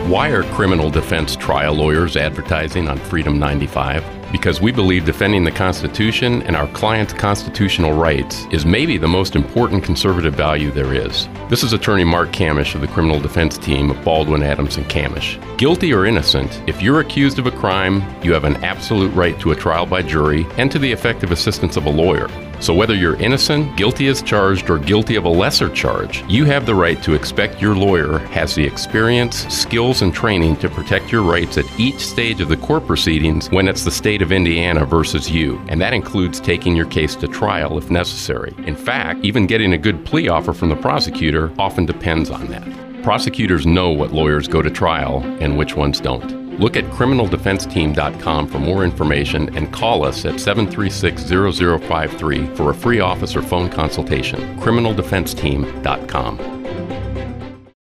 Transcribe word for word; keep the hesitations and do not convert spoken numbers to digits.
Why are criminal defense trial lawyers advertising on Freedom ninety-five? Because we believe defending the Constitution and our clients' constitutional rights is maybe the most important conservative value there is. This is attorney Mark Kamish of the criminal defense team of Baldwin, Adams and Kamish. Guilty or innocent, if you're accused of a crime, you have an absolute right to a trial by jury and to the effective assistance of a lawyer. So whether you're innocent, guilty as charged, or guilty of a lesser charge, you have the right to expect your lawyer has the experience, skills, and training to protect your rights at each stage of the court proceedings when it's the state of Indiana versus you. And that includes taking your case to trial if necessary. In fact, even getting a good plea offer from the prosecutor often depends on that. Prosecutors know what lawyers go to trial and which ones don't. Look at criminal defense team dot com for more information and call us at seven three six, zero zero five three for a free office or phone consultation. criminal defense team dot com.